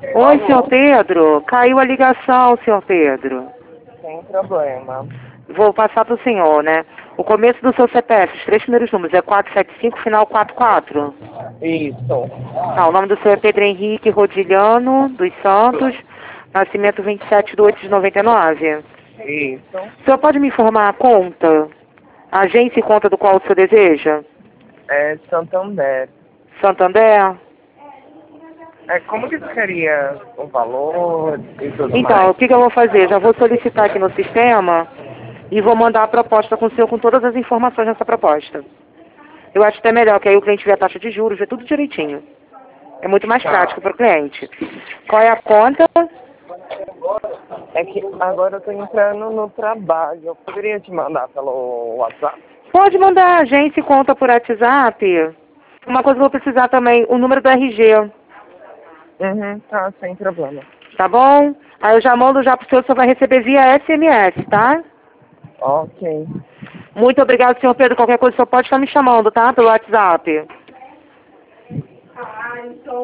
Oi, senhor Pedro. Caiu a ligação, senhor Pedro. Sem problema. Vou passar para o senhor, né? O começo do seu CPF, os 3 primeiros números, é 475, final 44. Isso. Tá, o nome do senhor é Pedro Henrique Rodilhano dos Santos, nascimento 27/8/99. Isso. O senhor pode me informar a conta? A agência e conta do qual o senhor deseja? É Santander. Santander? Como que seria o valor e tudo Então, mais? o que eu vou fazer? Já vou solicitar aqui no sistema e vou mandar a proposta com o senhor com todas as informações nessa proposta. Eu acho até melhor, que aí o cliente vê a taxa de juros, vê tudo direitinho. É muito mais Tá. prático para o cliente. Qual é a conta? É que agora eu tô entrando no trabalho. Eu poderia te mandar pelo WhatsApp? Pode mandar a agência e conta por WhatsApp. Uma coisa que eu vou precisar também, o número do RG, Uhum, tá, sem problema. tá bom? Aí eu já mando já pro senhor, vai receber via SMS, tá? Ok. Muito obrigado, senhor Pedro. Qualquer coisa, o senhor pode estar me chamando, tá? Pelo WhatsApp.